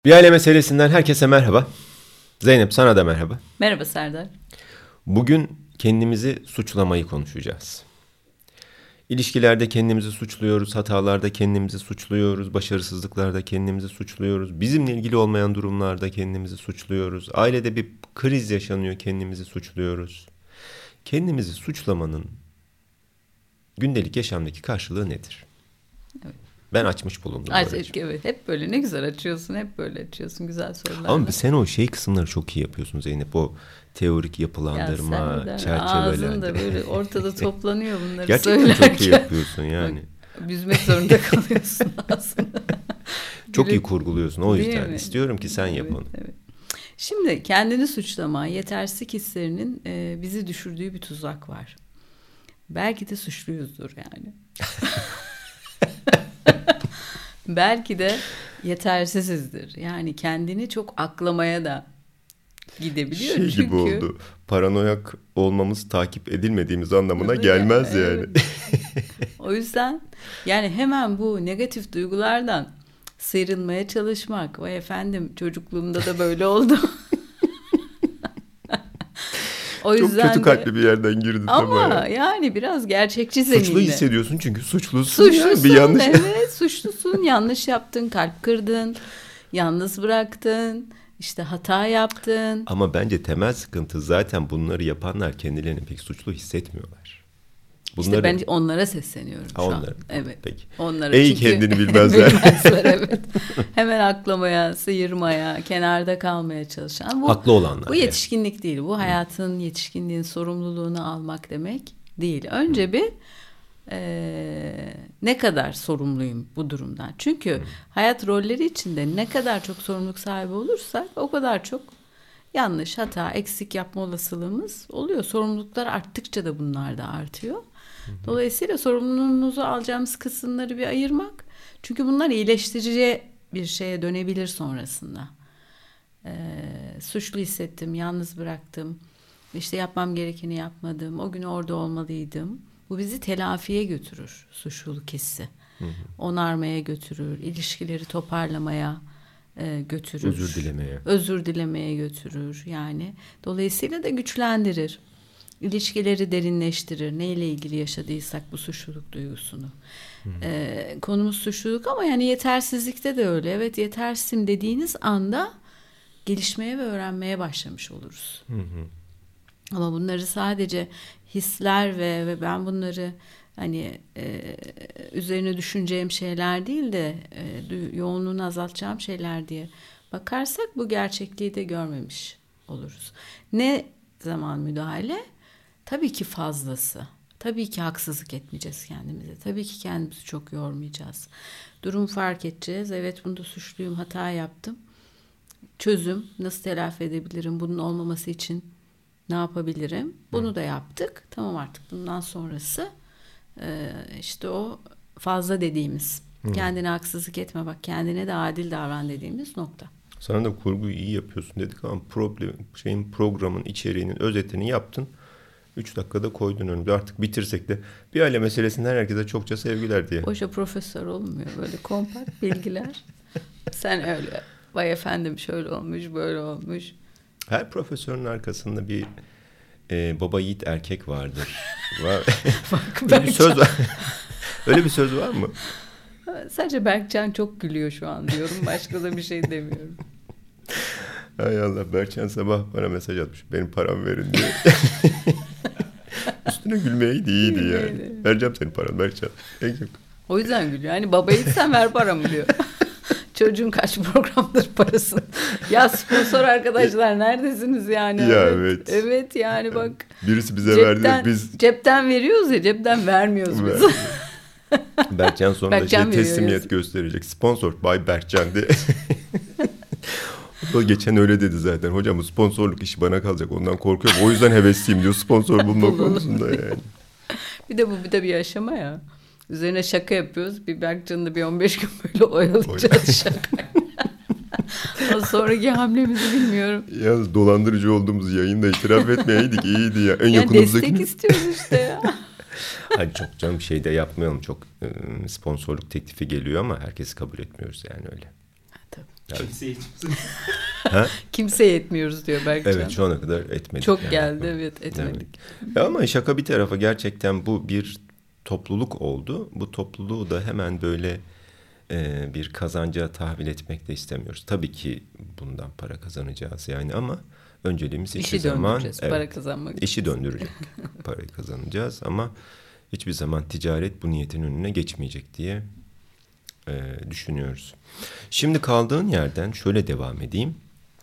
Bir aile meselesinden herkese merhaba. Zeynep, sana da merhaba. Merhaba Serdar. Bugün kendimizi suçlamayı konuşacağız. İlişkilerde kendimizi suçluyoruz, hatalarda kendimizi suçluyoruz, başarısızlıklarda kendimizi suçluyoruz. Bizimle ilgili olmayan durumlarda kendimizi suçluyoruz. Ailede bir kriz yaşanıyor, kendimizi suçluyoruz. Kendimizi suçlamanın gündelik yaşamdaki karşılığı nedir? Evet. Ben açmış bulundum. Evet, hep böyle ne güzel açıyorsun, hep böyle açıyorsun güzel sorularla. Ama sen o kısımları çok iyi yapıyorsun Zeynep. O teorik yapılandırma, ya çerçeveler. Ağzın da böyle ortada toplanıyor bunları gerçekten söylerken. çok iyi yapıyorsun yani. Büzmek zorunda kalıyorsun aslında. Çok iyi kurguluyorsun, o yüzden istiyorum ki sen yap onu. Evet. Şimdi kendini suçlama, yetersizlik hislerinin bizi düşürdüğü bir tuzak var. Belki de suçluyuzdur yani. Belki de yetersizizdir. Yani kendini çok aklamaya da gidebiliyor. Çünkü gibi oldu. Paranoyak olmamız takip edilmediğimiz anlamına gelmez yani. Evet. O yüzden yani hemen bu negatif duygulardan sıyrılmaya çalışmak. Vay efendim, çocukluğumda da böyle oldu. O yüzden çok kötü kalpli bir yerden girdin. Ama yani biraz gerçekçi zeminle. Suçlu hissediyorsun çünkü suçlusun. Yani bir yanlış. Evet, suçlusun. Yanlış yaptın, kalp kırdın, yalnız bıraktın, işte hata yaptın. Ama bence temel sıkıntı zaten bunları yapanlar kendilerini pek suçlu hissetmiyorlar. İşte ben onlara sesleniyorum şu an. Evet. Peki. Onlara. Ey kendini bilmezler. Evet. Hemen aklamaya, sıyırmaya, kenarda kalmaya çalışan. Haklı olanlar. Bu yetişkinlik değil. Bu hayatın, yetişkinliğin sorumluluğunu almak demek değil. Önce bir ne kadar sorumluyum bu durumdan? Çünkü hayat rolleri içinde ne kadar çok sorumluluk sahibi olursak o kadar çok yanlış, hata, eksik yapma olasılığımız oluyor. Sorumluluklar arttıkça da bunlar da artıyor. Dolayısıyla sorumluluğumuzu alacağımız kısımları bir ayırmak. Çünkü bunlar iyileştirici bir şeye dönebilir sonrasında. Suçlu hissettim, yalnız bıraktım, işte yapmam gerekeni yapmadım, o gün orada olmalıydım. Bu bizi telafiye götürür, suçluluk hissi. Onarmaya götürür, ilişkileri toparlamaya götürür. Özür dilemeye götürür yani. Dolayısıyla da güçlendirir. İlişkileri derinleştirir. Neyle ilgili yaşadıysak bu suçluluk duygusunu. Konumuz suçluluk ama yani yetersizlikte de öyle. Evet, yetersizim dediğiniz anda gelişmeye ve öğrenmeye başlamış oluruz. Ama bunları sadece hisler ve ben bunları hani üzerine düşüneceğim şeyler değil de yoğunluğunu azaltacağım şeyler diye bakarsak bu gerçekliği de görmemiş oluruz. Ne zaman müdahale? Tabii ki fazlası. Tabii ki haksızlık etmeyeceğiz kendimize. Tabii ki kendimizi çok yormayacağız. Durum fark edeceğiz. Evet, bunda suçluyum, hata yaptım. Çözüm, nasıl telafi edebilirim? Bunun olmaması için ne yapabilirim? Bunu da yaptık. Tamam, artık bundan sonrası işte o fazla dediğimiz. Kendine haksızlık etme, bak kendine de adil davran dediğimiz nokta. Sana da kurguyu iyi yapıyorsun dedik ama programın içeriğinin özetini yaptın. 3 dakikada koydun önümüze. Artık bitirsek de bir aile meselesinden herkese çokça sevgiler diye. Boşa profesör olmuyor, böyle kompakt bilgiler. Sen öyle vay efendim şöyle olmuş böyle olmuş. Her profesörün arkasında bir baba yiğit erkek vardır. Bak, öyle bir söz var. Öyle bir söz var mı? Sadece Berkcan çok gülüyor şu an diyorum. Başka da bir şey demiyorum. Hay Allah, Berkcan sabah bana mesaj atmış. Benim paramı verin diye. Üstüne gülmeyeydi, iyiydi yani. Vereceğim senin paranı Berkcan. O yüzden gülüyor. Hani baba yiğitsen ver paramı diyor. Çocuğun kaç programdır parasını. Ya sponsor arkadaşlar neredesiniz yani? Ya evet. Evet yani bak. Birisi bize verdi. Biz cepten veriyoruz ya, cepten vermiyoruz biz. Berkcan sonra teslimiyet gösterecek. Sponsor by Berkcan diye. O geçen öyle dedi zaten. Hocam bu sponsorluk işi bana kalacak. Ondan korkuyorum. O yüzden hevesliyim diyor sponsor bulma konusunda yani. Bir de bir aşama ya. Üzerine şaka yapıyoruz. Bir Berkcan'ı da bir 15 gün böyle oyalayacağız şaka. Sonraki hamlemizi bilmiyorum. Yalnız dolandırıcı olduğumuz yayında itiraf etmeyeydik, iyiydi ya. En yani destek istiyoruz işte ya. Hani çok canım şey de yapmayalım. Çok sponsorluk teklifi geliyor ama herkesi kabul etmiyoruz yani öyle. Tabii. Yani, Kimseye Kimseye etmiyoruz diyor Berkcan. evet, şu ana kadar etmedik. Çok yani. geldi, evet, etmedik. Evet. Ama şaka bir tarafa, gerçekten bu bir topluluk oldu. Bu topluluğu da hemen böyle bir kazanca tahvil etmek de istemiyoruz. Tabii ki bundan para kazanacağız yani, ama önceliğimiz hiçbir zaman para kazanmak. işi döndürecek parayı kazanacağız, ama hiçbir zaman ticaret bu niyetin önüne geçmeyecek diye düşünüyoruz. Şimdi kaldığın yerden şöyle devam edeyim.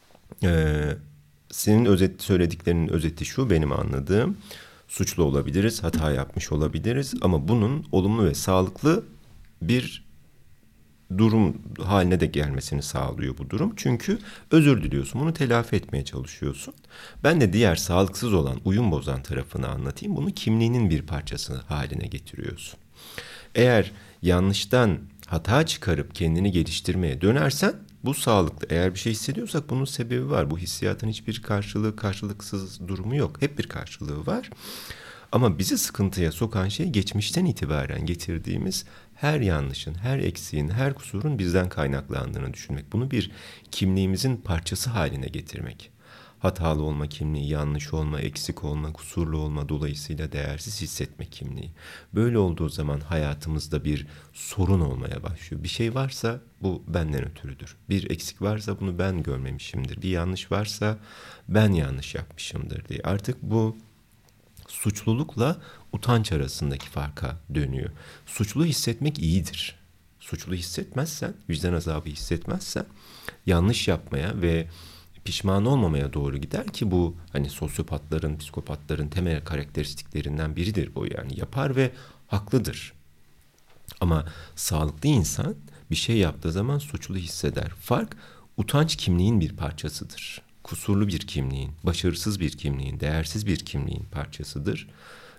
Senin söylediklerinin özeti şu, benim anladığım: suçlu olabiliriz, hata yapmış olabiliriz, ama bunun olumlu ve sağlıklı bir durum haline de gelmesini sağlıyor bu durum. Çünkü özür diliyorsun, bunu telafi etmeye çalışıyorsun. Ben de diğer sağlıksız olan, uyum bozan tarafını anlatayım. Bunu kimliğinin bir parçası haline getiriyorsun. Eğer yanlıştan hata çıkarıp kendini geliştirmeye dönersen bu sağlıklı. Eğer bir şey hissediyorsak bunun sebebi var. Bu hissiyatın hiçbir karşılıksız durumu yok. Hep bir karşılığı var. Ama bizi sıkıntıya sokan şey, geçmişten itibaren getirdiğimiz her yanlışın, her eksiğin, her kusurun bizden kaynaklandığını düşünmek. Bunu bir kimliğimizin parçası haline getirmek. Hatalı olma kimliği, yanlış olma, eksik olma, kusurlu olma, dolayısıyla değersiz hissetme kimliği. Böyle olduğu zaman hayatımızda bir sorun olmaya başlıyor. Bir şey varsa bu benden ötürüdür. Bir eksik varsa bunu ben görmemişimdir. Bir yanlış varsa ben yanlış yapmışımdır diye. Artık bu suçlulukla utanç arasındaki farka dönüyor. Suçlu hissetmek iyidir. Suçlu hissetmezsen, vicdan azabı hissetmezsen yanlış yapmaya ve pişman olmamaya doğru gider ki bu hani sosyopatların, psikopatların temel karakteristiklerinden biridir bu, yani yapar ve haklıdır. Ama sağlıklı insan bir şey yaptığı zaman suçlu hisseder. Fark, utanç kimliğin bir parçasıdır. Kusurlu bir kimliğin, başarısız bir kimliğin, değersiz bir kimliğin parçasıdır.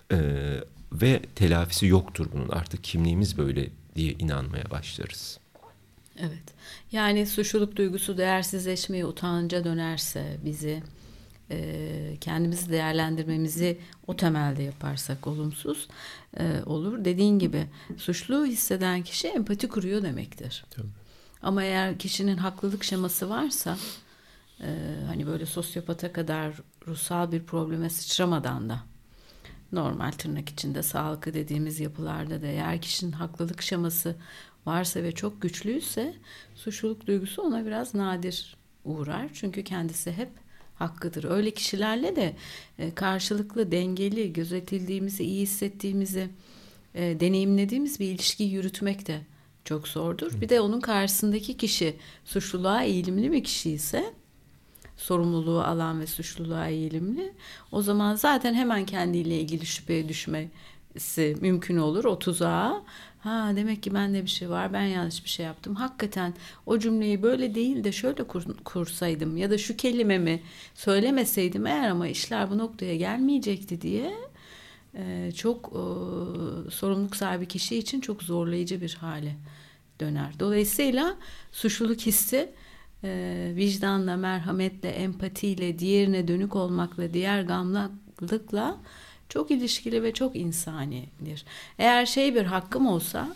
Ve telafisi yoktur bunun. Artık kimliğimiz böyle diye inanmaya başlarız. Evet. Yani suçluluk duygusu değersizleşmeye, utanca dönerse bizi, kendimizi değerlendirmemizi o temelde yaparsak olumsuz olur. Dediğin gibi suçlu hisseden kişi empati kuruyor demektir. Tabii. Ama eğer kişinin haklılık şeması varsa, hani böyle sosyopata kadar ruhsal bir probleme sıçramadan da normal tırnak içinde sağlıklı dediğimiz yapılarda da eğer kişinin haklılık şeması varsa ve çok güçlüyse suçluluk duygusu ona biraz nadir uğrar. Çünkü kendisi hep hakkıdır. Öyle kişilerle de karşılıklı, dengeli, gözetildiğimizi, iyi hissettiğimizi deneyimlediğimiz bir ilişki yürütmek de çok zordur. Bir de onun karşısındaki kişi suçluluğa eğilimli bir kişi ise, sorumluluğu alan ve suçluluğa eğilimli, o zaman zaten hemen kendiyle ilgili şüpheye düşmesi mümkün olur. O tuzağa, demek ki bende bir şey var, ben yanlış bir şey yaptım. Hakikaten o cümleyi böyle değil de şöyle kursaydım ya da şu kelimemi söylemeseydim eğer, ama işler bu noktaya gelmeyecekti diye çok sorumluluk sahibi kişi için çok zorlayıcı bir hale döner. Dolayısıyla suçluluk hissi vicdanla, merhametle, empatiyle, diğerine dönük olmakla, diğer gamlılıkla çok ilişkili ve çok insanidir. Eğer bir hakkım olsa,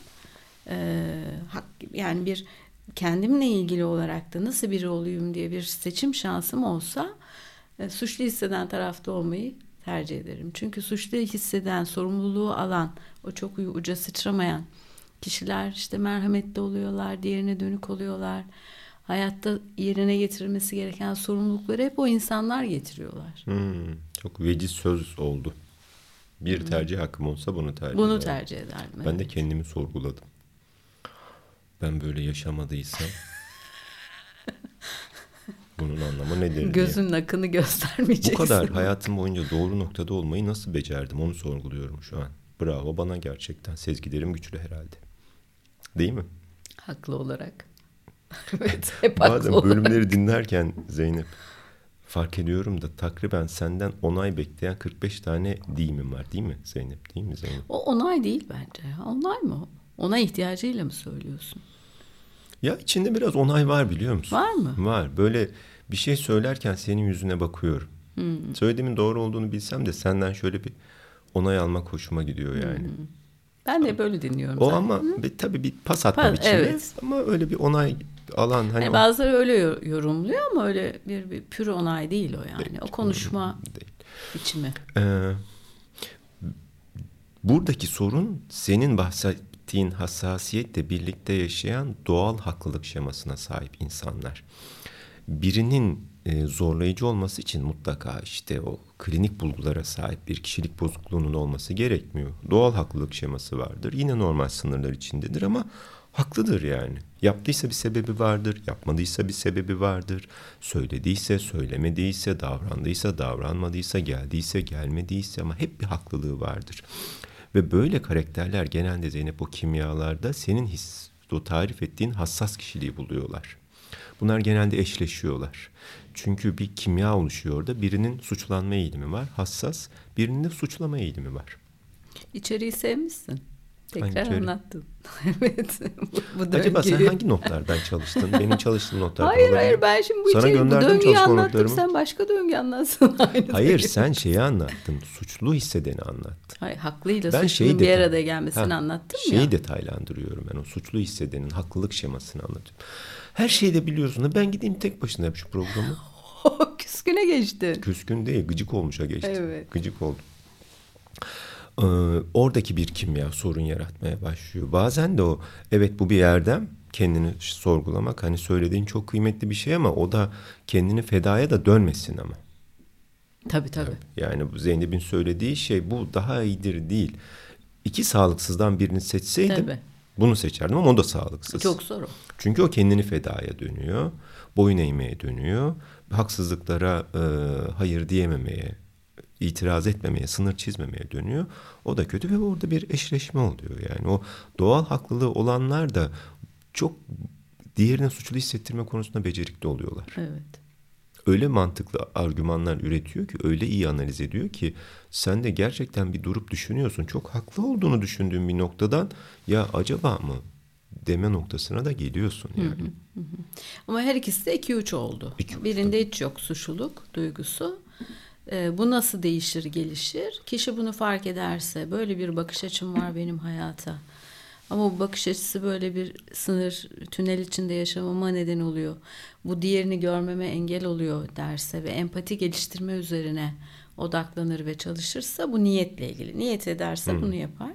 yani bir kendimle ilgili olarak da nasıl biri olayım diye bir seçim şansım olsa, suçlu hisseden tarafta olmayı tercih ederim. Çünkü suçlu hisseden, sorumluluğu alan, o çok uca sıçramayan kişiler işte merhametli oluyorlar, diğerine dönük oluyorlar. Hayatta yerine getirilmesi gereken sorumlulukları hep o insanlar getiriyorlar. Çok veciz söz oldu. Bir tercih hakkım olsa bunu tercih ederdim. Ben de kendimi sorguladım. Ben böyle yaşamadıysam bunun anlamı nedir Gözünün diye. akını göstermeyeceksin. Bu kadar hayatım boyunca doğru noktada olmayı nasıl becerdim, onu sorguluyorum şu an. Bravo bana gerçekten. Sezgilerim güçlü herhalde. Değil mi? Haklı olarak. Evet, hep haklı Bazen olarak. bölümleri dinlerken Zeynep, fark ediyorum da takriben senden onay bekleyen 45 tane deyimim var, değil mi Zeynep? Değil mi Zeynep? O onay değil bence. Onay mı o? Ona ihtiyacıyla mı söylüyorsun? Ya içinde biraz onay var, biliyor musun? Var mı? Var. Böyle bir şey söylerken senin yüzüne bakıyorum. Söylediğimin doğru olduğunu bilsem de senden şöyle bir onay almak hoşuma gidiyor yani. Ben de böyle dinliyorum O zaten. ama tabii bir pas atma biçimi. Evet. Ama öyle bir onay alan hani Yani bazıları öyle yorumluyor ama öyle bir pür onay değil o yani. Değil. O konuşma Değil. biçimi. Buradaki sorun senin bahsettiğin hassasiyetle birlikte yaşayan doğal haklılık şemasına sahip insanlar. Birinin zorlayıcı olması için mutlaka işte o klinik bulgulara sahip bir kişilik bozukluğunun olması gerekmiyor. Doğal haklılık şeması vardır. Yine normal sınırlar içindedir ama haklıdır yani. Yaptıysa bir sebebi vardır, yapmadıysa bir sebebi vardır. Söylediyse, söylemediyse, davrandıysa, davranmadıysa, geldiyse, gelmediyse ama hep bir haklılığı vardır. Ve böyle karakterler genelde Zeynep o kimyalarda senin o tarif ettiğin hassas kişiliği buluyorlar. Bunlar genelde eşleşiyorlar. Çünkü bir kimya oluşuyor orada. Birinin suçlanma eğilimi var, hassas. Birinin de suçlama eğilimi var. İçeriği sevmişsin. Tekrar Hangi içeri? anlattın. Evet. Bu Acaba sen döngüyü. hangi notlardan çalıştın? Benim çalıştığım notlardan Hayır olabilir. hayır, ben şimdi bu Sana içeriği, bu gönderdim döngüyü çalışma anlattım. notlarımı. Sen başka döngü anlatsın. Aynı Hayır, döngü. sen şeyi anlattın. Suçlu hissedeni anlattın. Hayır, haklıyla Ben suçlunun bir arada gelmesini anlattım ya. Şeyi detaylandırıyorum ben, o suçlu hissedenin haklılık şemasını anlatıyorum. Her şeyi de biliyorsun. Ben gideyim tek başına yap şu programı. Küsküne geçti. Küskün değil, gıcık olmuşa geçti. Evet. Gıcık oldum. Oradaki bir kimya sorun yaratmaya başlıyor. Bazen de o, evet bu bir erdem, kendini sorgulamak. Hani söylediğin çok kıymetli bir şey ama o da kendini fedaya da dönmesin ama. Tabii. Yani bu Zeynep'in söylediği şey bu daha iyidir değil. İki sağlıksızdan birini seçseydim Tabii. bunu seçerdim ama o da sağlıksız. Çok zor o. Çünkü o kendini fedaya dönüyor, boyun eğmeye dönüyor, haksızlıklara hayır diyememeye, itiraz etmemeye, sınır çizmemeye dönüyor. O da kötü ve orada bir eşleşme oluyor. Yani o doğal haklılığı olanlar da çok diğerine suçlu hissettirme konusunda becerikli oluyorlar. Evet. Öyle mantıklı argümanlar üretiyor ki, öyle iyi analiz ediyor ki sen de gerçekten bir durup düşünüyorsun. Çok haklı olduğunu düşündüğün bir noktadan ya acaba mı deme noktasına da geliyorsun yani. Ama her ikisi de 2-3 oldu. İki, Birinde hiç yok suçluluk duygusu. Bu nasıl değişir, gelişir? Kişi bunu fark ederse, böyle bir bakış açım var benim hayata. Ama bu bakış açısı böyle bir sınır, tünel içinde yaşamama neden oluyor. Bu diğerini görmeme engel oluyor derse ve empati geliştirme üzerine odaklanır ve çalışırsa, bu niyetle ilgili. Niyet ederse bunu yapar.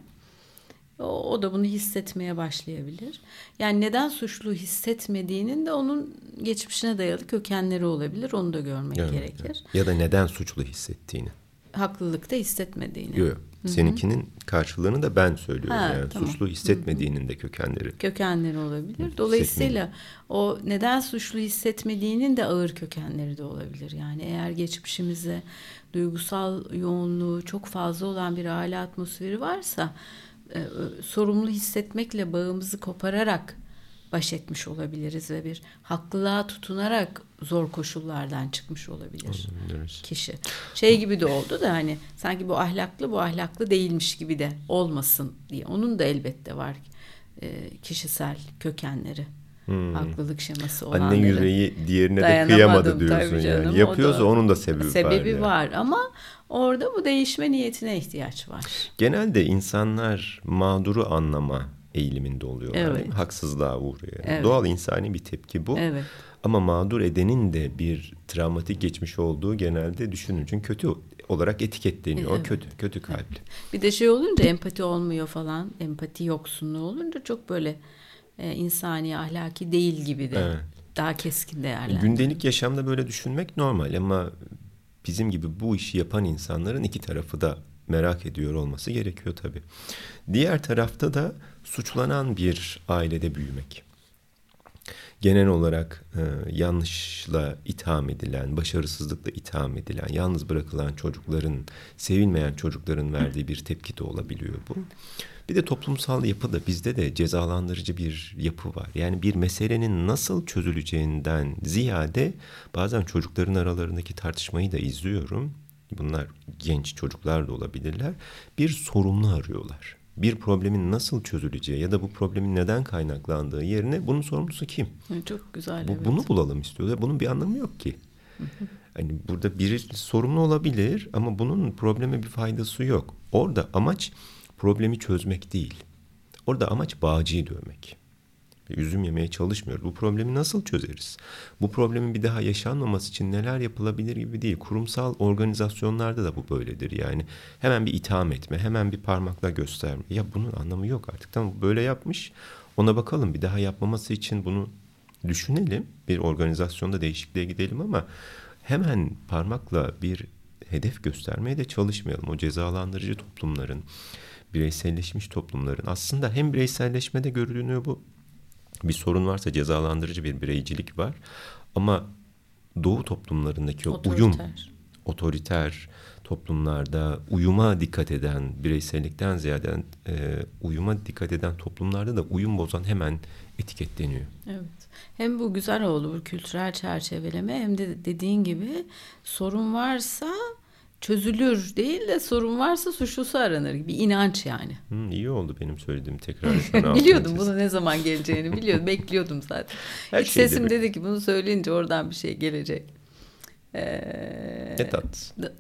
O da bunu hissetmeye başlayabilir. Yani neden suçlu hissetmediğinin de onun geçmişine dayalı kökenleri olabilir. Onu da görmek gerekir. Evet. Ya da neden suçlu hissettiğini. Haklılıkta hissetmediğini. Yok. Seninkinin karşılığını da ben söylüyorum. Yani tamam. suçlu hissetmediğinin de Kökenleri olabilir. Dolayısıyla o neden suçlu hissetmediğinin de ağır kökenleri de olabilir. Yani eğer geçmişimize duygusal yoğunluğu çok fazla olan bir aile atmosferi varsa, sorumlu hissetmekle bağımızı kopararak baş etmiş olabiliriz ve bir haklılığa tutunarak zor koşullardan çıkmış olabilir kişi. Şey gibi de oldu da, hani sanki bu ahlaklı değilmiş gibi de olmasın diye. Onun da elbette var kişisel kökenleri. Haklılık şeması olanları. Anne yüreği diğerine de kıyamadı diyorsun yani. Yapıyorsa onun da sebebi var ama orada bu değişme niyetine ihtiyaç var. Genelde insanlar mağduru anlama eğiliminde oluyorlar. Evet. Değil mi? Haksızlığa uğruyor. Evet. Doğal insani bir tepki bu. Evet. Ama mağdur edenin de bir travmatik geçmiş olduğu genelde düşünülür. Çünkü kötü olarak etiketleniyor. Evet. O kötü kalpli. Bir de şey olunca, empati olmuyor falan. Empati yoksunluğu olunca çok böyle insani, ahlaki değil gibi de. Evet. Daha keskin değerlendiriyor. Gündelik yaşamda böyle düşünmek normal ama bizim gibi bu işi yapan insanların iki tarafı da merak ediyor olması gerekiyor tabii. Diğer tarafta da suçlanan bir ailede büyümek. Genel olarak yanlışla itham edilen, başarısızlıkla itham edilen, yalnız bırakılan çocukların, sevilmeyen çocukların verdiği bir tepki de olabiliyor bu. Bir de toplumsal yapıda bizde de cezalandırıcı bir yapı var. Yani bir meselenin nasıl çözüleceğinden ziyade bazen çocukların aralarındaki tartışmayı da izliyorum. Bunlar genç çocuklar da olabilirler. Bir sorumlu arıyorlar. Bir problemin nasıl çözüleceği ya da bu problemin neden kaynaklandığı yerine bunun sorumlusu kim? Çok güzel. Evet. Bunu bulalım istiyorlar. Bunun bir anlamı yok ki. Hani burada biri sorumlu olabilir ama bunun probleme bir faydası yok. Orada amaç problemi çözmek değil. Orada amaç bağcıyı dövmek. Üzüm yemeye çalışmıyoruz. Bu problemi nasıl çözeriz? Bu problemin bir daha yaşanmaması için neler yapılabilir gibi değil. Kurumsal organizasyonlarda da bu böyledir. Yani hemen bir itham etme, hemen bir parmakla gösterme. Ya bunun anlamı yok artık. Tamam, böyle yapmış. Ona bakalım, bir daha yapmaması için bunu düşünelim. Bir organizasyonda değişikliğe gidelim ama hemen parmakla bir hedef göstermeye de çalışmayalım. O cezalandırıcı toplumların, bireyselleşmiş toplumların aslında hem bireyselleşmede görülüyor bu. Bir sorun varsa cezalandırıcı bir bireycilik var. Ama Doğu toplumlarındaki o uyum, otoriter toplumlarda uyuma dikkat eden, bireysellikten ziyade uyuma dikkat eden toplumlarda da uyum bozan hemen etiketleniyor. Evet. Hem bu güzel oldu, bu kültürel çerçeveleme, hem de dediğin gibi sorun varsa çözülür değil de sorun varsa suçlusu aranır gibi inanç yani. İyi oldu benim söylediğim, tekrar etmene. Biliyordum bunu ne zaman geleceğini, biliyordum, bekliyordum zaten. Her İç sesim böyle. dedi ki bunu söyleyince oradan bir şey gelecek. Ne tatlı.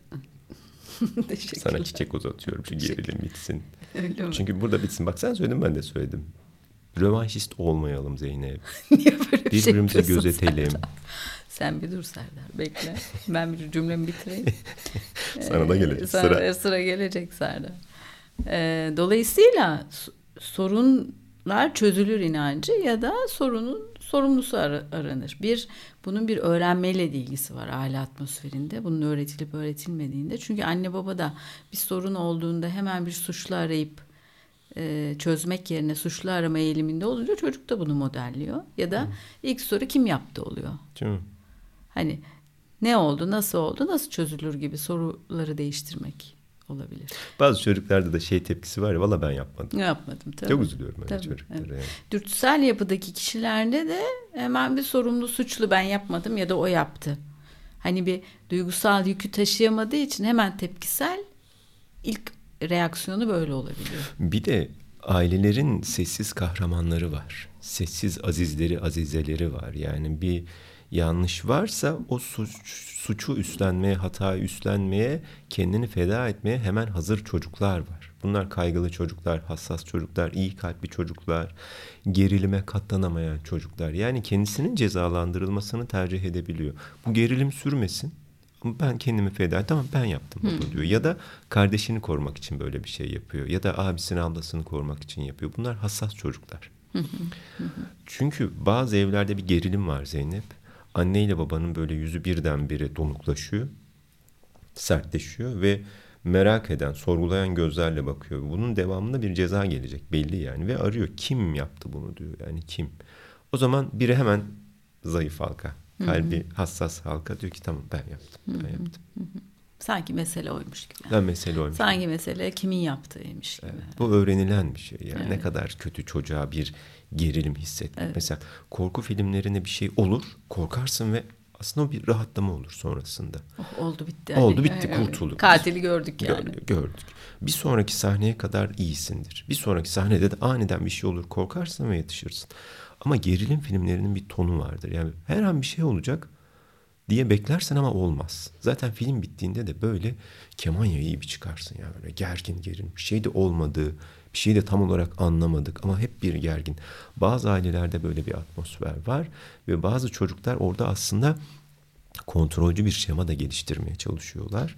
Sana çiçek uzatıyorum, şu gerilim bitsin. Öyle mi? Çünkü burada bitsin. Bak sen söyledin, ben de söyledim. Rövanşist olmayalım Zeynep. Niye böyle bir şey Birbirimizi yapıyorsun gözetelim. Serdar? Sen bir dur Serdar, bekle. Ben bir cümlemi bitireyim. Sana da gelecek Sıra gelecek Serdar. Dolayısıyla sorunlar çözülür inancı ya da sorunun sorumlusu aranır. Bunun bir öğrenmeyle de ilgisi var aile atmosferinde. Bunun öğretilip öğretilmediğinde. Çünkü anne baba da bir sorun olduğunda hemen bir suçlu arayıp çözmek yerine suçlu arama eğiliminde olunca çocuk da bunu modelliyor. Ya da ilk soru kim yaptı oluyor. Değil mi? Hani ne oldu, nasıl çözülür gibi soruları değiştirmek olabilir. Bazı çocuklarda da tepkisi var ya, valla ben yapmadım. Yapmadım tabii. Çok üzülüyorum öyle Tabii, çocuklara. evet. Yani. Dürtüsel yapıdaki kişilerde de hemen bir sorumlu suçlu, ben yapmadım ya da o yaptı. Hani bir duygusal yükü taşıyamadığı için hemen tepkisel, ilk reaksiyonu böyle olabiliyor. Bir de ailelerin sessiz kahramanları var. Sessiz azizleri, azizeleri var. Yani bir yanlış varsa o suçu üstlenmeye, hatayı üstlenmeye, kendini feda etmeye hemen hazır çocuklar var. Bunlar kaygılı çocuklar, hassas çocuklar, iyi kalpli çocuklar, gerilime katlanamayan çocuklar. Yani kendisinin cezalandırılmasını tercih edebiliyor. Bu gerilim sürmesin. Ama ben kendimi feda ettim. Tamam, ben yaptım baba diyor. Ya da kardeşini korumak için böyle bir şey yapıyor. Ya da abisini, ablasını korumak için yapıyor. Bunlar hassas çocuklar. Çünkü bazı evlerde bir gerilim var Zeynep. Anne ile babanın böyle yüzü birdenbire donuklaşıyor, sertleşiyor ve merak eden, sorgulayan gözlerle bakıyor. Bunun devamında bir ceza gelecek belli yani, ve arıyor, kim yaptı bunu diyor, yani kim. O zaman biri hemen zayıf halka, kalbi hassas halka diyor ki tamam, ben yaptım, ben yaptım. Sanki mesele oymuş gibi. Ben mesele oymuş. Sanki mesele kimin yaptığıymış gibi. Evet, bu öğrenilen bir şey yani. Evet. Ne kadar kötü çocuğa bir gerilim hissetmek. Evet. Mesela korku filmlerinde bir şey olur, korkarsın ve aslında o bir rahatlama olur sonrasında. Oh, oldu bitti. Oldu bitti, kurtulduk. Katili gördük yani. Gördük. Bir sonraki sahneye kadar iyisindir. Bir sonraki sahnede de aniden bir şey olur, korkarsın ve yatışırsın. Ama gerilim filmlerinin bir tonu vardır. Yani her an bir şey olacak diye beklersin ama olmaz. Zaten film bittiğinde de böyle keman yayı gibi çıkarsın. Yani böyle gergin gerin. Bir şey de olmadı. Bir şeyi de tam olarak anlamadık ama hep bir gergin. Bazı ailelerde böyle bir atmosfer var ve bazı çocuklar orada aslında kontrolcü bir şema da geliştirmeye çalışıyorlar.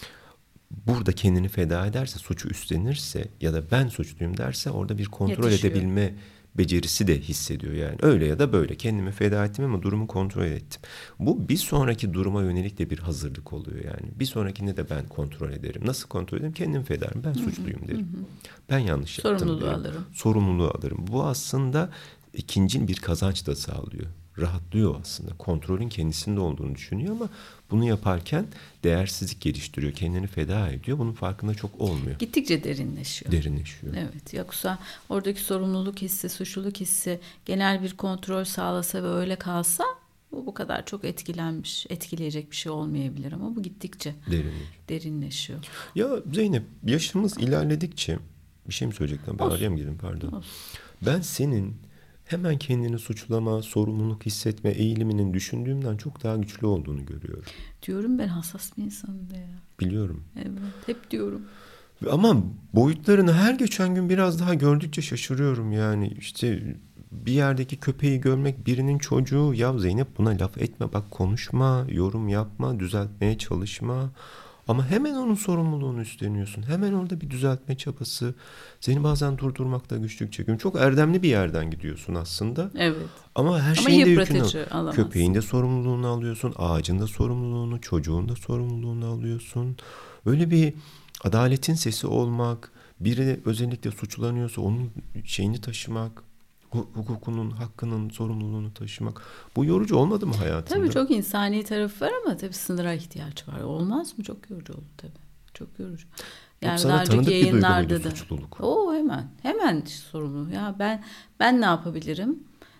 Burada kendini feda ederse, suçu üstlenirse ya da ben suçluyum derse orada bir kontrol Yetişiyor. edebilme becerisi de hissediyor yani. Öyle ya da böyle kendimi feda ettim ama durumu kontrol ettim. Bu bir sonraki duruma yönelik de bir hazırlık oluyor yani. Bir sonrakinde de ben kontrol ederim. Nasıl kontrol ederim? Kendimi feda ederim. Ben suçluyum derim. Ben yanlış yaptım Sorumluluğu derim. alırım. Sorumluluğu alırım. Bu aslında ikincil bir kazanç da sağlıyor. Rahatlıyor aslında. Kontrolün kendisinde olduğunu düşünüyor ama bunu yaparken değersizlik geliştiriyor. Kendini feda ediyor. Bunun farkında çok olmuyor. Gittikçe derinleşiyor. Derinleşiyor. Evet. Yoksa oradaki sorumluluk hissi, suçluluk hissi genel bir kontrol sağlasa ve öyle kalsa bu kadar çok etkileyecek bir şey olmayabilir ama bu gittikçe derinleşiyor. Ya Zeynep, yaşımız ilerledikçe bir şey mi söyleyecektim? Ben Olsun. araya mı girdim? Pardon. Olsun. Ben senin hemen kendini suçlama, sorumluluk hissetme eğiliminin düşündüğümden çok daha güçlü olduğunu görüyorum. Diyorum, ben hassas bir insanım ya. Biliyorum. Evet. Hep diyorum. Ama boyutlarını her geçen gün biraz daha gördükçe şaşırıyorum yani. İşte bir yerdeki köpeği görmek, birinin çocuğu, ya Zeynep buna laf etme, bak konuşma, yorum yapma, düzeltmeye çalışma. Ama hemen onun sorumluluğunu üstleniyorsun. Hemen orada bir düzeltme çabası. Seni bazen durdurmakta güçlük çekiyorum. Çok erdemli bir yerden gidiyorsun aslında. Evet. Ama her Ama şeyin de yükünü yıpratıcı, alamazsın. Köpeğin de sorumluluğunu alıyorsun. Ağacın da sorumluluğunu, çocuğun da sorumluluğunu alıyorsun. Öyle bir adaletin sesi olmak, biri özellikle suçlanıyorsa onun şeyini taşımak, hukukunun, hakkının sorumluluğunu taşımak. Bu yorucu olmadı mı hayatında? Tabii çok insani tarafı var ama tabii sınıra ihtiyaç var. Olmaz mı? Çok yorucu oldu tabii. Çok yorucu. Yani sana tanıdık bir duygu muydu suçluluk? Hemen sorumlu. Ya ben ne yapabilirim?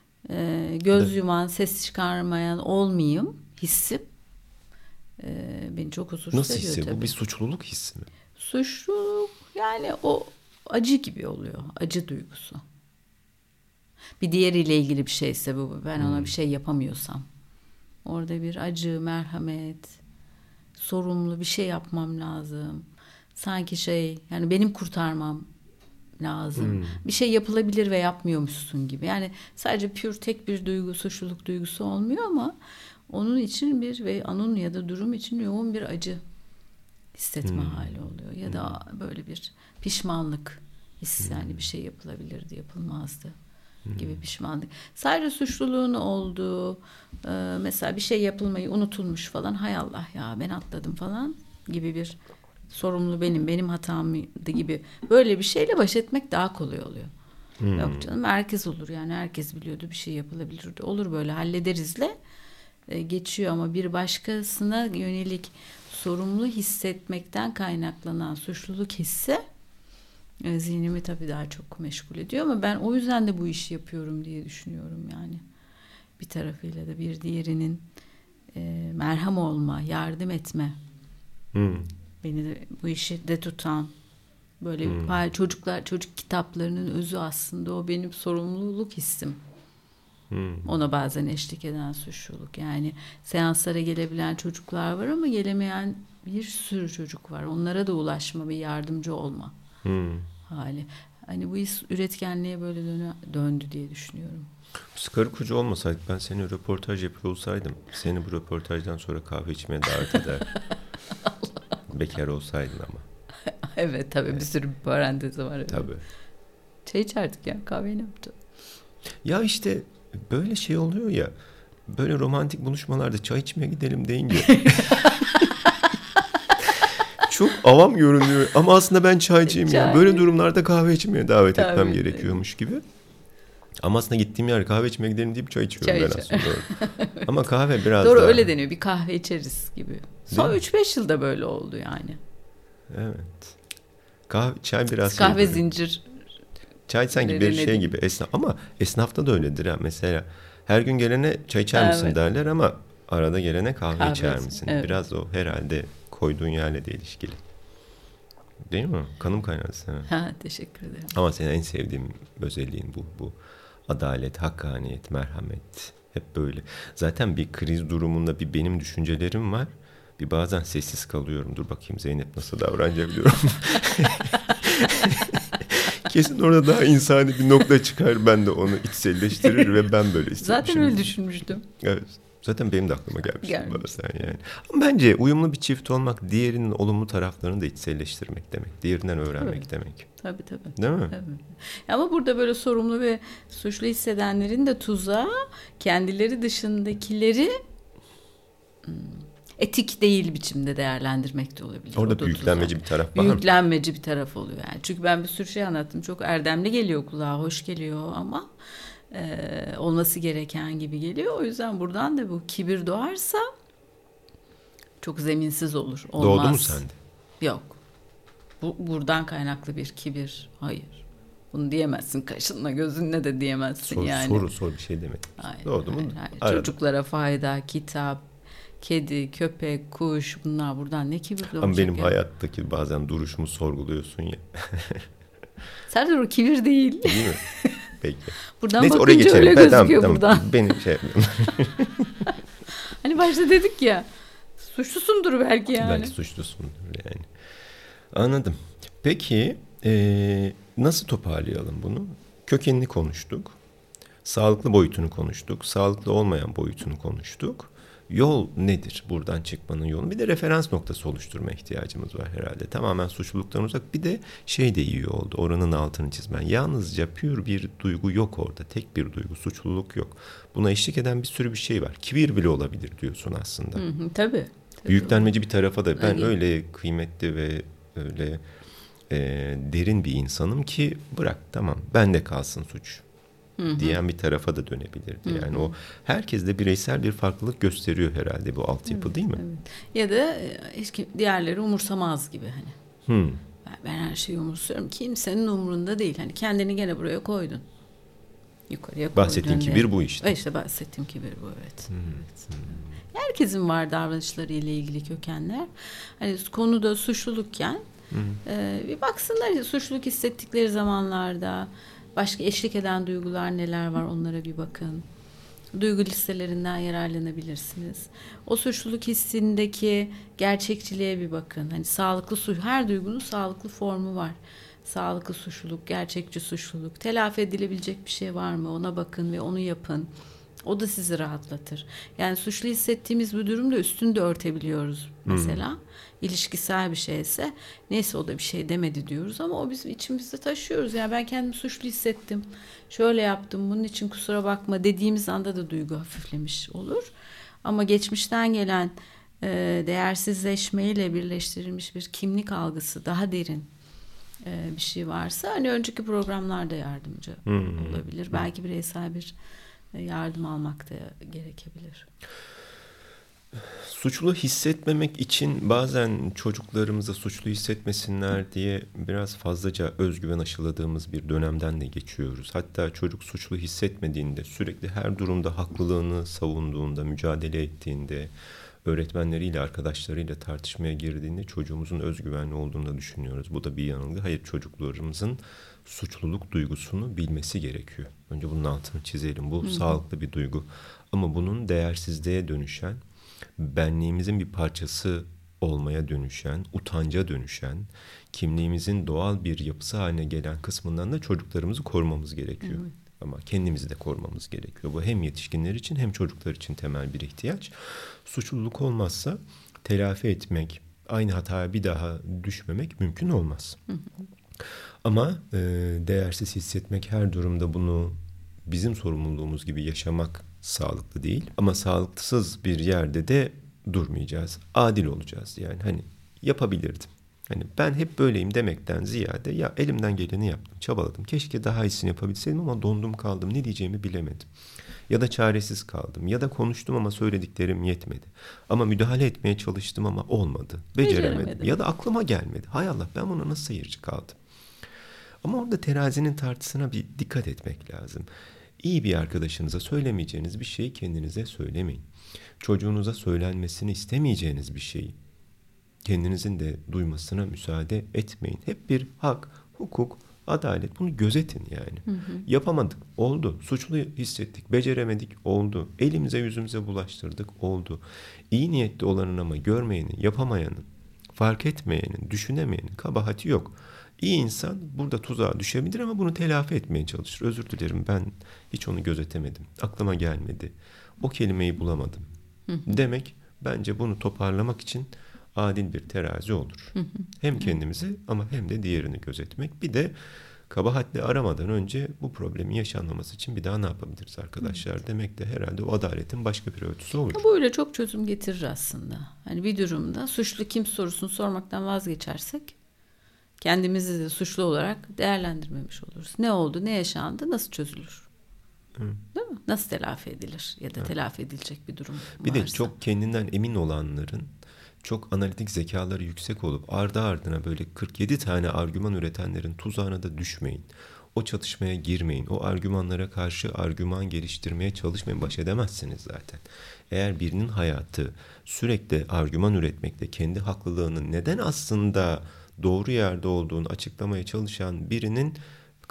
Göz yuman, ses çıkarmayan olmayayım hissi beni çok huzursuz Nasıl ediyor hissi? tabii. Bu bir suçluluk hissi mi? Suçluluk yani o acı gibi oluyor. Acı duygusu. Bir diğeriyle ilgili bir şeyse bu. Ben ona bir şey yapamıyorsam. Orada bir acı, merhamet, sorumlu bir şey yapmam lazım. Sanki yani benim kurtarmam lazım. Bir şey yapılabilir ve yapmıyormuşsun gibi. Yani sadece tek bir duygu, suçluluk duygusu olmuyor ama onun için ve onun ya da durum için yoğun bir acı hissetme hali oluyor. Ya da böyle bir pişmanlık hissi. Yani bir şey yapılabilirdi, yapılmazdı gibi pişmanlık. Sadece suçluluğun olduğu, mesela bir şey yapılmayı unutulmuş falan, hay Allah ya ben atladım falan gibi bir sorumlu benim hatamdı gibi böyle bir şeyle baş etmek daha kolay oluyor. Yok canım, herkes olur yani, herkes biliyordu bir şey yapılabilirdi. Olur, böyle hallederizle geçiyor ama bir başkasına yönelik sorumlu hissetmekten kaynaklanan suçluluk hissi zihnimi tabii daha çok meşgul ediyor ama ben o yüzden de bu işi yapıyorum diye düşünüyorum yani. Bir tarafıyla da bir diğerinin merhem olma, yardım etme. Beni de bu işi de tutan böyle çocuk kitaplarının özü aslında o benim sorumluluk hissim. Ona bazen eşlik eden suçluluk. Yani seanslara gelebilen çocuklar var ama gelemeyen bir sürü çocuk var. Onlara da ulaşma, bir yardımcı olma hali. Hani bu iş üretkenliğe böyle döndü diye düşünüyorum. Biz karı koca olmasaydık, ben seni röportaj yapıyor olsaydım, seni bu röportajdan sonra kahve içmeye davet ederdim. Bekar olsaydın ama. Evet tabii, bir sürü bir parantezi var. Evet. Tabii. Çay içerdik ya, kahveyi ne yaptı? Ya işte böyle şey oluyor ya, böyle romantik buluşmalarda çay içmeye gidelim deyince çok avam görünüyor ama aslında ben çaycıyım ya. Böyle durumlarda kahve içmeye davet etmem gerekiyormuş gibi. Ama aslında gittiğim yer kahve içmeye gidelim deyip çay içiyorum ben aslında. Ama kahve biraz doğru, daha. öyle deniyor, bir kahve içeriz gibi. Son 3-5 yılda böyle oldu yani. Evet. Çay biraz kahve zincir. Çay sanki bir şey gibi esnaf, ama esnafta da öyledir ya. Mesela her gün gelene çay içer misin derler ama arada gelene kahve içer misin? Evet. Biraz o herhalde koyduğun yerle de ilişkili. Değil mi? Kanım kaynadı sana. Teşekkür ederim. Ama senin en sevdiğim özelliğin bu. Adalet, hakkaniyet, merhamet. Hep böyle. Zaten bir kriz durumunda bir benim düşüncelerim var. Bir bazen sessiz kalıyorum. Dur bakayım Zeynep nasıl davranacak diyorum. Kesin orada daha insani bir nokta çıkar. Ben de onu içselleştirir ve ben böyle istedim. Zaten öyle düşünmüştüm. Evet. Zaten benim de aklıma gelmişti bazen yani. Ama bence uyumlu bir çift olmak, diğerinin olumlu taraflarını da içselleştirmek demek. Diğerinden öğrenmek demek. Tabii. Değil mi? Tabii. Ama burada böyle sorumlu ve suçlu hissedenlerin de tuzağı kendileri dışındakileri etik değil biçimde değerlendirmek de olabilir. Orada büyüklenmeci bir taraf var. Büyüklenmeci bir taraf oluyor yani. Çünkü ben bir sürü şey anlattım. Çok erdemli geliyor kulağa, hoş geliyor ama olması gereken gibi geliyor. O yüzden buradan da bu kibir doğarsa çok zeminsiz olur. Olmaz. Doğdu mu sende? Yok. Buradan kaynaklı bir kibir. Hayır. Bunu diyemezsin. Kaşınla gözünle de diyemezsin yani. Sor bir şey demedim. Hayır, doğdu mu? Hayır. Çocuklara fayda, kitap, kedi, köpek, kuş, bunlar buradan ne kibir doğacak. Ama benim hayattaki bazen duruşumu sorguluyorsun ya. Serdar, o kibir değil. Değil mi? Peki. Buradan neyse, bakınca öyle gözüküyor buradan. Benim şey yapmıyorum. Hani başta dedik ya, suçlusundur belki yani. Belki suçlusundur yani. Anladım. Peki nasıl toparlayalım bunu? Kökenini konuştuk. Sağlıklı boyutunu konuştuk. Sağlıklı olmayan boyutunu konuştuk. Yol nedir? Buradan çıkmanın yolu. Bir de referans noktası oluşturma ihtiyacımız var herhalde. Tamamen suçluluktan uzak. Bir de şey de iyi oldu. Oranın altını çizmen. Yalnızca pür bir duygu yok orada. Tek bir duygu. Suçluluk yok. Buna eşlik eden bir sürü bir şey var. Kibir bile olabilir diyorsun aslında. Tabii. Büyüklenmeci bir tarafa da ben Öyle. öyle kıymetli ve öyle derin bir insanım ki bırak tamam bende kalsın suç diyen bir tarafa da dönebilirdi. Yani o herkeste bireysel bir farklılık gösteriyor herhalde bu altyapı, değil mi? Evet. Ya da hiç diğerleri umursamaz gibi hani. Ben her şeyi umursuyorum. Kimsenin umurunda değil. Hani kendini gene buraya koydun. Yukarıya koydun. Bahsettiğin kibir bu işte. İşte bahsettiğim kibir bu, evet. Evet. Herkesin var davranışları ile ilgili kökenler. Hani konuda suçlulukken bir baksınlar suçluluk hissettikleri zamanlarda başka eşlik eden duygular neler var, onlara bir bakın. Duygu listelerinden yararlanabilirsiniz. O suçluluk hissindeki gerçekçiliğe bir bakın. Hani sağlıklı her duygunun sağlıklı formu var. Sağlıklı suçluluk, gerçekçi suçluluk, telafi edilebilecek bir şey var mı? Ona bakın ve onu yapın. O da sizi rahatlatır. Yani suçlu hissettiğimiz bir durumda üstünü de örtebiliyoruz mesela. İlişkisel bir şeyse neyse o da bir şey demedi diyoruz ama o bizim içimizde taşıyoruz. Yani ben kendimi suçlu hissettim. Şöyle yaptım. Bunun için kusura bakma dediğimiz anda da duygu hafiflemiş olur. Ama geçmişten gelen değersizleşmeyle birleştirilmiş bir kimlik algısı daha derin bir şey varsa hani önceki programlarda yardımcı olabilir. Belki bireysel bir yardım almak da gerekebilir. Suçlu hissetmemek için bazen çocuklarımıza suçlu hissetmesinler diye biraz fazlaca özgüven aşıladığımız bir dönemden de geçiyoruz. Hatta çocuk suçlu hissetmediğinde, sürekli her durumda haklılığını savunduğunda, mücadele ettiğinde, öğretmenleriyle, arkadaşlarıyla tartışmaya girdiğinde çocuğumuzun özgüvenli olduğunu da düşünüyoruz. Bu da bir yanılgı. Hayır, çocuklarımızın suçluluk duygusunu bilmesi gerekiyor. Önce bunun altını çizelim. Bu sağlıklı bir duygu. Ama bunun değersizliğe dönüşen, benliğimizin bir parçası olmaya dönüşen, utanca dönüşen, kimliğimizin doğal bir yapısı haline gelen kısmından da çocuklarımızı korumamız gerekiyor. Evet. Ama kendimizi de korumamız gerekiyor. Bu hem yetişkinler için hem çocuklar için temel bir ihtiyaç. Suçluluk olmazsa telafi etmek, aynı hataya bir daha düşmemek mümkün olmaz. Ama değersiz hissetmek, her durumda bunu bizim sorumluluğumuz gibi yaşamak sağlıklı değil. Ama sağlıksız bir yerde de durmayacağız. Adil olacağız yani. Hani yapabilirdim. Hani ben hep böyleyim demekten ziyade ya elimden geleni yaptım, çabaladım. Keşke daha iyisini yapabilseydim ama dondum kaldım. Ne diyeceğimi bilemedim. Ya da çaresiz kaldım. Ya da konuştum ama söylediklerim yetmedi. Ama müdahale etmeye çalıştım ama olmadı. Beceremedim. Ya da aklıma gelmedi. Hay Allah, ben buna nasıl seyirci kaldım? Ama orada terazinin tartısına bir dikkat etmek lazım. İyi bir arkadaşınıza söylemeyeceğiniz bir şeyi kendinize söylemeyin. Çocuğunuza söylenmesini istemeyeceğiniz bir şeyi kendinizin de duymasına müsaade etmeyin. Hep bir hak, hukuk, adalet, bunu gözetin yani. Yapamadık, oldu. Suçlu hissettik, beceremedik, oldu. Elimize yüzümüze bulaştırdık, oldu. İyi niyetli olanın ama görmeyenin, yapamayanın, fark etmeyenin, düşünemeyenin kabahati yok. İyi insan burada tuzağa düşebilir ama bunu telafi etmeye çalışır. Özür dilerim, ben hiç onu gözetemedim. Aklıma gelmedi. O kelimeyi bulamadım. Demek bence bunu toparlamak için adil bir terazi olur. Hem kendimizi ama hem de diğerini gözetmek. Bir de kabahatle aramadan önce bu problemin yaşanmaması için bir daha ne yapabiliriz arkadaşlar demek de herhalde o adaletin başka bir ölçüsü olur. Bu öyle çok çözüm getirir aslında. Hani bir durumda suçlu kim sorusunu sormaktan vazgeçersek kendimizi de suçlu olarak değerlendirmemiş oluruz. Ne oldu, ne yaşandı, nasıl çözülür? Değil mi? Nasıl telafi edilir ya da telafi edilecek bir durum varsa. Bir de çok kendinden emin olanların, çok analitik zekaları yüksek olup ardı ardına böyle 47 tane argüman üretenlerin tuzağına da düşmeyin. O çatışmaya girmeyin. O argümanlara karşı argüman geliştirmeye çalışmayın. Baş edemezsiniz zaten. Eğer birinin hayatı sürekli argüman üretmekte, kendi haklılığının neden aslında doğru yerde olduğunu açıklamaya çalışan birinin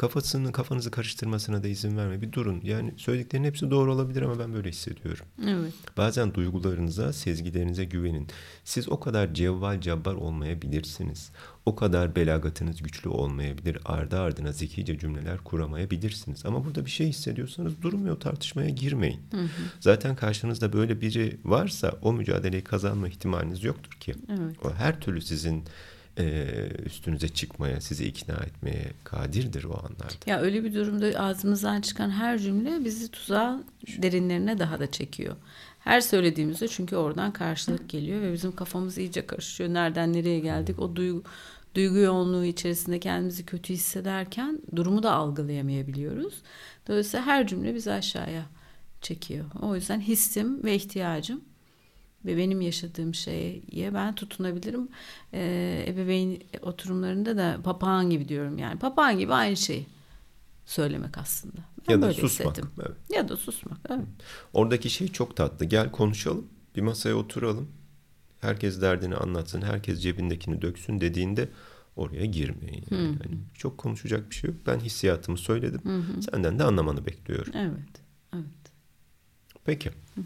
kafanızı karıştırmasına da izin verme. Bir durun. Yani söylediklerinin hepsi doğru olabilir ama ben böyle hissediyorum. Evet. Bazen duygularınıza, sezgilerinize güvenin. Siz o kadar cevval cabbar olmayabilirsiniz. O kadar belagatınız güçlü olmayabilir. Ardı ardına zekice cümleler kuramayabilirsiniz. Ama burada bir şey hissediyorsanız durun ve o tartışmaya girmeyin. Zaten karşınızda böyle biri varsa o mücadeleyi kazanma ihtimaliniz yoktur ki. Evet. O her türlü sizin üstünüze çıkmaya, sizi ikna etmeye kadirdir o anlarda. Ya öyle bir durumda ağzımızdan çıkan her cümle bizi tuzağın derinlerine daha da çekiyor. Her söylediğimizde çünkü oradan karşılık geliyor ve bizim kafamız iyice karışıyor. Nereden nereye geldik? O duygu yoğunluğu içerisinde kendimizi kötü hissederken durumu da algılayamayabiliyoruz. Dolayısıyla her cümle bizi aşağıya çekiyor. O yüzden hissim ve ihtiyacım ve benim yaşadığım şeye ben tutunabilirim. Ebeveyn oturumlarında da papağan gibi diyorum yani. Papağan gibi aynı şeyi söylemek aslında. Ben Ya da böyle susmak. hissettim. Evet. Ya da susmak. Evet. Oradaki şey çok tatlı. Gel konuşalım. Bir masaya oturalım. Herkes derdini anlatsın. Herkes cebindekini döksün dediğinde oraya girmeyin. Yani çok konuşacak bir şey yok. Ben hissiyatımı söyledim. Senden de anlamanı bekliyorum. Evet. Evet. Peki.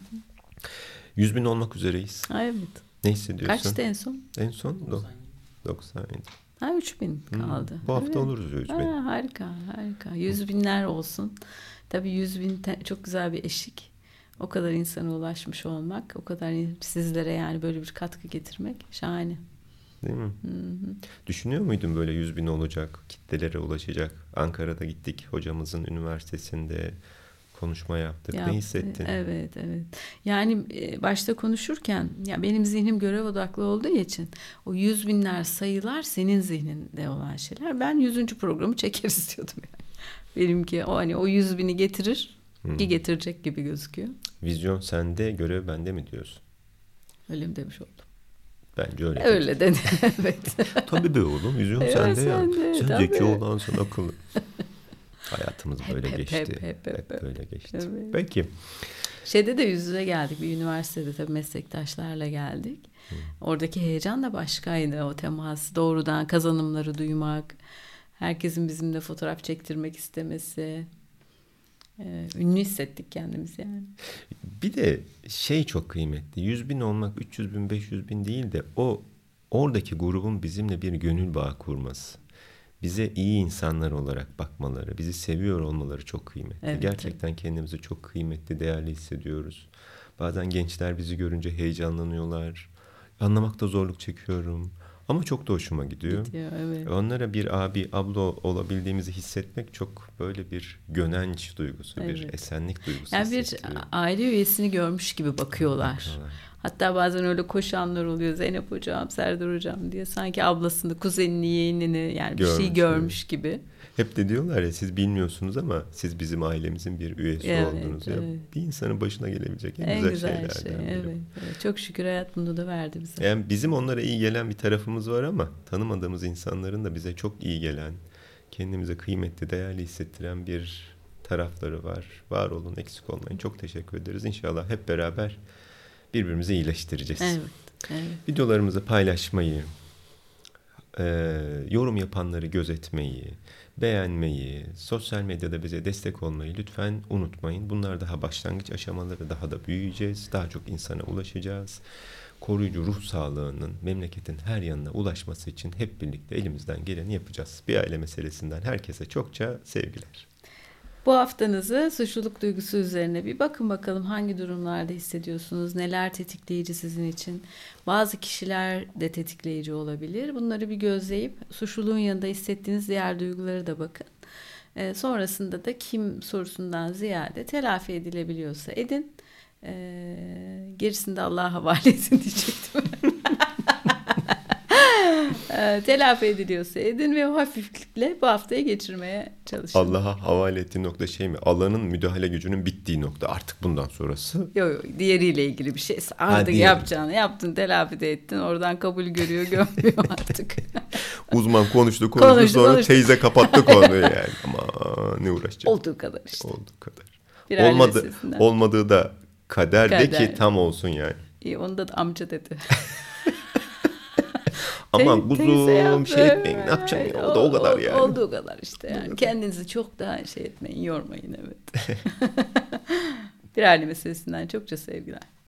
100.000 olmak üzereyiz. Evet. Ne hissediyorsun? Kaçtı en son? En son 97. Ha 3.000 kaldı. Bu hafta Evet. oluruz 100.000. Ha, harika. 100.000'ler olsun. Tabii 100.000 çok güzel bir eşik. O kadar insana ulaşmış olmak, o kadar sizlere yani böyle bir katkı getirmek şahane. Değil mi? Düşünüyor muydun böyle 100.000 olacak, kitlelere ulaşacak? Ankara'da gittik, hocamızın üniversitesinde konuşma yaptık. Ne hissettin? Evet. Yani başta konuşurken ya benim zihnim görev odaklı olduğu için o 100.000'ler sayılar senin zihninde olan şeyler. Ben 100. programı çekeriz diyordum yani. Benimki o hani o 100.000'i getirir ki getirecek gibi gözüküyor. Vizyon sende, görev bende mi diyorsun? Öyle mi demiş oldum? Bence öyle. Öyle dedi. Evet. Tabii be oğlum, vizyon Evet, sende ya. sende, Sen tabii. zeki olansın, akıllı. Hayatımız böyle geçti. Hep. Böyle geçti. Evet. Peki. Şeyde de yüz yüze geldik. Bir üniversitede tabii meslektaşlarla geldik. Oradaki heyecan da başkaydı. O temas, doğrudan kazanımları duymak, herkesin bizimle fotoğraf çektirmek istemesi. Ünlü hissettik kendimizi yani. Bir de şey çok kıymetli. 100.000 olmak 300.000, 500.000 değil de oradaki grubun bizimle bir gönül bağı kurması. Bize iyi insanlar olarak bakmaları, bizi seviyor olmaları çok kıymetli. Evet, Gerçekten kendimizi çok kıymetli, değerli hissediyoruz. Bazen gençler bizi görünce heyecanlanıyorlar. Anlamakta zorluk çekiyorum. Ama çok da hoşuma gidiyor. Evet. Onlara bir abi, abla olabildiğimizi hissetmek çok böyle bir gönenç duygusu, bir Evet. esenlik duygusu Yani bir hissettiriyor. aile üyesini görmüş gibi bakıyorlar. Hatta bazen öyle koşanlar oluyor. Zeynep hocam, Serdar hocam diye. Sanki ablasını, kuzenini, yeğenini yani bir şey görmüş gibi. Hep de diyorlar ya, siz bilmiyorsunuz ama siz bizim ailemizin bir üyesi oldunuz. Evet. Ya, bir insanın başına gelebilecek en En güzel güzel şeylerden şey. biri. Evet. Çok şükür hayat bunu da verdi bize. Yani bizim onlara iyi gelen bir tarafımız var ama tanımadığımız insanların da bize çok iyi gelen, kendimize kıymetli, değerli hissettiren bir tarafları var. Var olun, eksik olmayın. Çok teşekkür ederiz. İnşallah hep beraber birbirimizi iyileştireceğiz. Evet. Videolarımızı paylaşmayı, yorum yapanları gözetmeyi, beğenmeyi, sosyal medyada bize destek olmayı lütfen unutmayın. Bunlar daha başlangıç aşamaları, daha da büyüyeceğiz. Daha çok insana ulaşacağız. Koruyucu ruh sağlığının memleketin her yanına ulaşması için hep birlikte elimizden geleni yapacağız. Bir aile meselesinden herkese çokça sevgiler. Bu haftanızı suçluluk duygusu üzerine bir bakın bakalım hangi durumlarda hissediyorsunuz, neler tetikleyici sizin için. Bazı kişiler de tetikleyici olabilir. Bunları bir gözleyip suçluluğun yanında hissettiğiniz diğer duyguları da bakın. Sonrasında da kim sorusundan ziyade telafi edilebiliyorsa edin. Gerisini de Allah'a havale edin diyecektim. Telafi ediliyorsa edin ve o hafiflikle bu haftayı geçirmeye çalışın. Allah'a havale ettiği nokta şey mi? Allah'ın müdahale gücünün bittiği nokta. Artık bundan sonrası. Yok diğeriyle ilgili bir şey. Artık yapacağını yaptın, telafi de ettin. Oradan kabul görüyor, görmüyor artık. Uzman konuştu sonra teyze kapattı konuyu yani. Ama ne uğraşacak? Olduğu kadar işte. Olduğu kadar. Olmadığı da kader de ki tam olsun yani. İyi, onu da amca dedi. Aman Teyze kuzum yapma. şey etmeyin, ne yapacaksın ya? O da o kadar yani. Olduğu kadar işte yani. Kendinizi çok daha şey etmeyin, yormayın, evet. Bir aile meselesinden çokça sevgiler.